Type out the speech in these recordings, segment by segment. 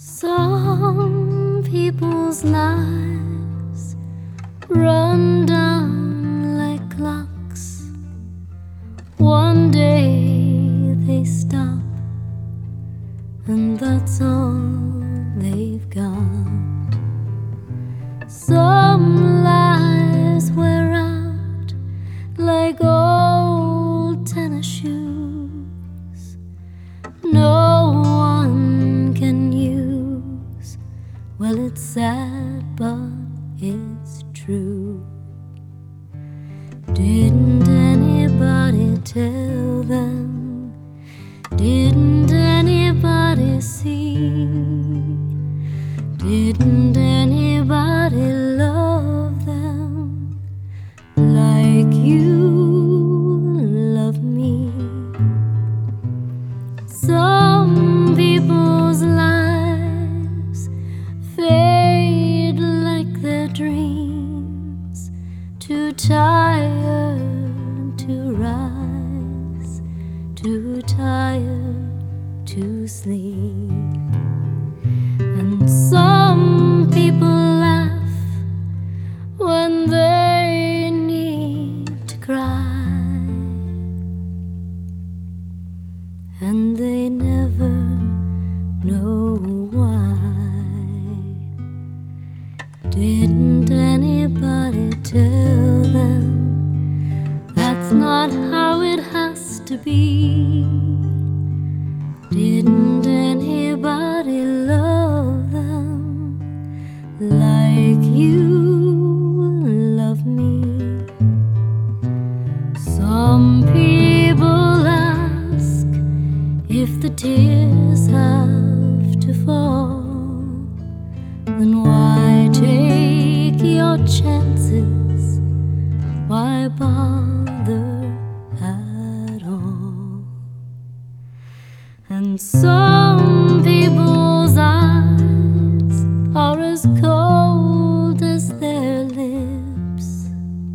Some people's lives run down like clocks. One day they stop, and that's all they've got. Some lives wear out like old tennis shoes. No one can use. Well, it's sad, but it's true. Didn't anybody tell them? Didn't anybody see? Didn't anybody love them like you love me? Some people's lives fade like their dreams, too tired to rise, too tired to sleep. And some people laugh when they need to cry, and they never know why. Didn't anybody tell them that's not how it has to be? Didn't anybody love them like you love me? Some people ask if the tears have to fall, then why take your chances? Why bother at all? And some people's eyes are as cold as their lips.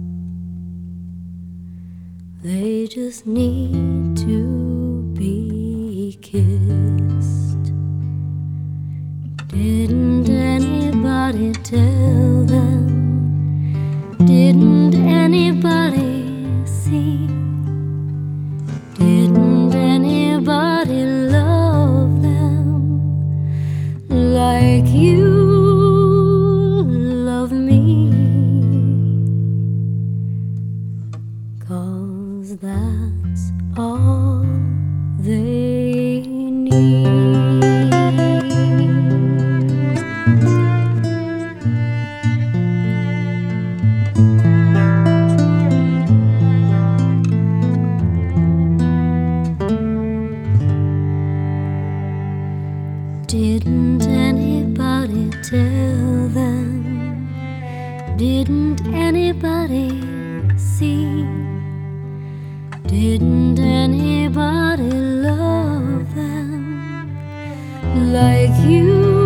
They just need to be kissed. Didn't anybody tell them? Didn't anybody see? Didn't anybody love them like you love me? 'Cause that's all they need. Didn't anybody tell them? Didn't anybody see? Didn't anybody love them like you